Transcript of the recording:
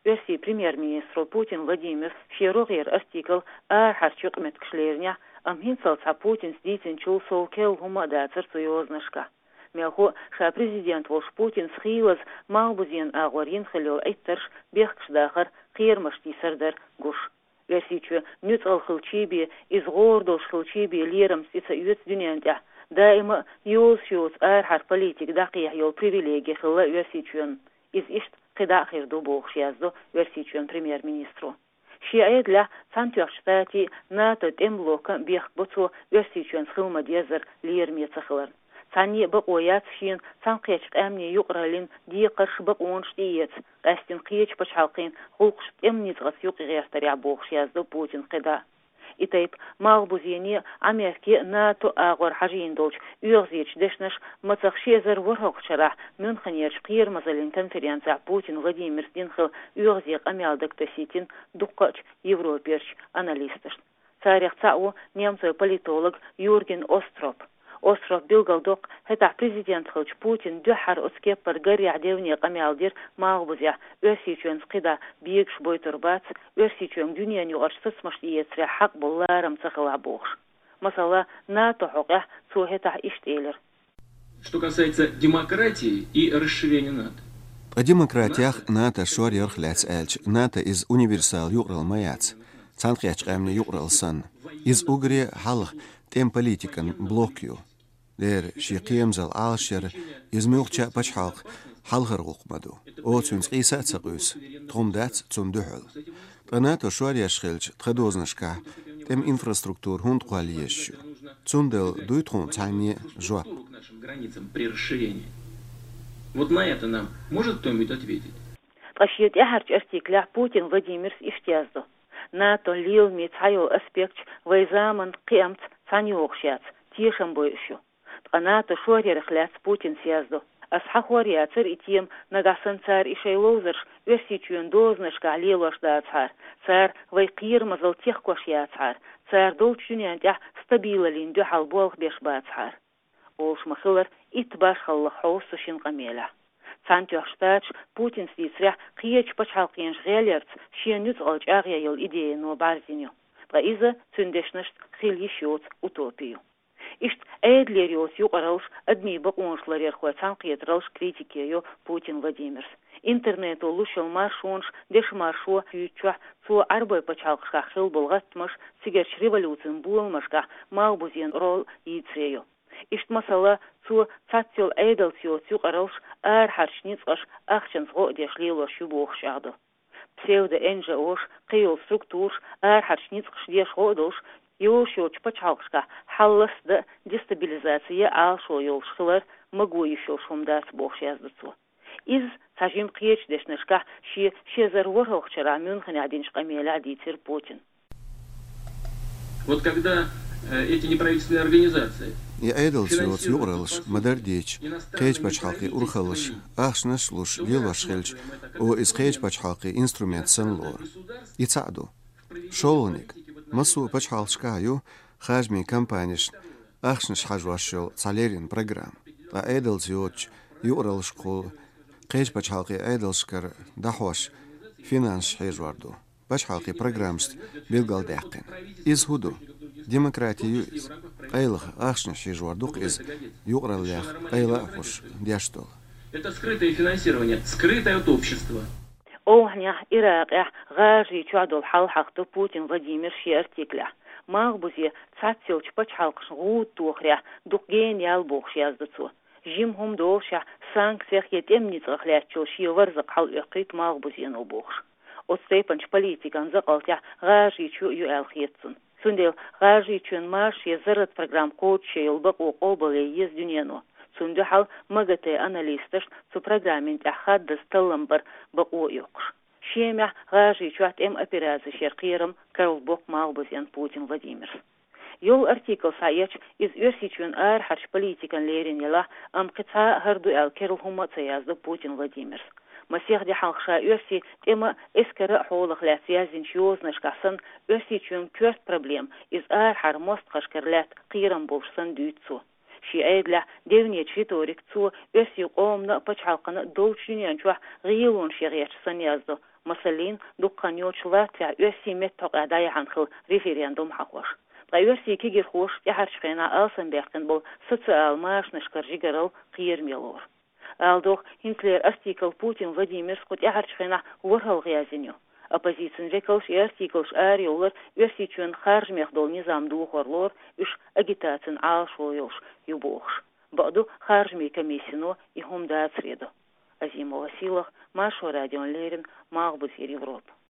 Ösi Premier-ministro Putin Vladimir Şeroğer artikl harçıq metkişlerine amhinsalsa Putin sditin çul solkel huma datsır soyoznashka. Melhu xa prezident voş Putin sxilaz malbuzien ağwarin xilo ettir bekşdağır qirmashti sardar guş. Ösiçü nütsal xilçibi izgordo xilçibi liram sitsa üt dünyanda daima yoz har politik daqiq yol privilegi xilla ösiçün iz işt qida xirdu boğş yazdı ösiçün premier-ministro. Şiayetla Santyoştati NATO temloka bekbutsu ösiçün xilma dezir lirmetsaxlar. Sani baqoyat şin sanqeç amni yuqralin di qarsh baqonştiyet qastin qiyeç paçalqin hulqş emnit qas yuqiyastari boğş yazdı Putin qida. İtayip mağbuziyeni Amerika NATO ağır hajin dolç üyüziç deşnaş matsaq şezer vorhoqçara München yerç qiyirmazalin konferensiya Putin Vladimir Dinxil üyüziq amaldak tasitin duqqaç Evroperç analistr. Tarixça'u Nemsoy politolog Jürgen Ostrop. Ostrov bilgaldoq heta prezident xilç Putin dühar uskepar gari adevni qamaldir mağbuzya ösiçön qida biyik şboyturbat ösiçön dünyanı yuqarsıtsmaş iyetsre haq bullaram saxla boğş. Masala NATO huqa suheta iştelir. Что касается демократии и расширения НАТО. О демократиях НАТО шорьер хляц эльч НАТО из универсал юqral mayaц. Цанқяч qamni yuqralsan. Из угре халх тем политикан блокю. Der şiqiyamzal alşer izmulça başhalq halğır qoqmadu. O çüns qisa tsaqus. Tromdat zum dühül. NATO şoriya şxilç tqadoznashka tem infrastruktur hund qaliyesh. Цундел дуйтрон цайни жуап. Вот на это нам может кто-нибудь ответить? Qashiyet harç artikla Putin Vladimir iştiyazdı. NATO lil mithayo aspekt vayzaman qiyamt sanyoqshat. Tiyasham boyushu. NATO şoriya xlas Putin siyazdı. Asxahoriya tsir itiyem nagasan tsar işaylozır ösiçün doznashka liloshda tsar. Tsar vay qiyirmazal tixkoshya tsar. Tsar dolçunyanda stabilalin duhal bolq beşba tsar. Olş maxılar itbaş xallı xawsuşin qamela. Santyoxtaç Putin stisra qiyeç paçalqin şgelerts şenüt alçağya yol ideya no barzinyo. Qa iza tündeşnaş xilishot utopiyo. İşt eğdlerios yuqaralş admi baqonşlar yerxotan qiyetralş kritikeyo Putin Vladimir. İnternet oluşul marşonş deşmarşo yüçü su arboy paçalqışqa xil bolğatmış sigerç revolütsiyan bulmaşqa mağbuzien rol yitseyo. İşt masala su satsel eğdalsiyo yuqaralş harçnitsqaş axçansqo deşliloş yuboxşadı. Pseudo NGOş qiyol struktur harçnitsqaş deşqodolş Yoşyoç paçalqışqa hallasda destabilizasiya alşo yolşqılar magoyişo şomdas boxşazdısı. Iz sajim qiyeç deşnashqa şezar vorhoqçara München adinşqa mela ditir Putin. Вот когда эти неправительственные организации Я эдалсиоц юqralш мадардич qeç paçhalqi urxalış axşnaşluş liloşxelç o iz qeç paçhalqi instrument sanlor. İtsadu. Şolnik Масу пачхалшкаю хажми компаниш ахшнш хажвашшол салерин программ. Ла эдалзиоч юралшқу қеш пачхалқи эдалшкар дахваш финанс хежварду. Пачхалқи программст билгалдақин. Из худу демократию из қайлах ахшнш хежвардуқ из юралях қайлахуш дяштол. Это скрытое финансирование, скрытое от общества. Ohня Ирак гажи чадол халхахту Putin Vladimir şi artikla. Mağbuzi tsatsilç paçhalqış gūt toxrya duqgen yal boğş yazdıçu. Jim hum doşa sanksiyak yetemnit axlatço şi varzaq hal öqit mağbuzien o boğş. O stepanç politikan zaqaltya gажи çu yu alxiyetsin. Sundel gажи çün marş yezarat program koçe yılbaq o qobale yez dünyano. Sundu hal magate analisters su programin ahad dastallambar baqo yoqş. Şemya gажи çuat em operazi şerqiram Karlbok mağbuzien Putin Vladimir. Yol artikl sayaç iz ösiçün harç politikan lerin yala am qita hardu el Karl humatsa yazdı Putin Vladimir. Masih de halkşa ösi tema eskara hoğlıq lasiyazin şiyoznashkasan ösiçün kört problem iz har most qaşkarlat qiram bolşsan düytsu. Şiayla devniye çitorik tsu ösi qomna paçhalqana dolçunyançwa gıyılon şeğerçsan yazdı مثلاً دقان يوتشلات تاع يوسي متق أداي عنخل ريفيريندوم حقوش يوسي كيجي خوش يحرش خينا آسن بيقن بو سوسيال ماش نشكر جيجرال قير ميلور ألدوخ هنكلير أستيكل بوتين فلاديمير سقط يحرش خينا ورهل غيازينيو أبوزيسن ريكلش يرتيكلش آريولر يرسيتشون خارج ميخدول نظام دوخورلور إش أجيتاتن عالشويوش يبوخش بعدو خارج مي كميسينو يهم دات سريدو أزيم وسيلة ماشو راديون ليرن ماغبو في Европа.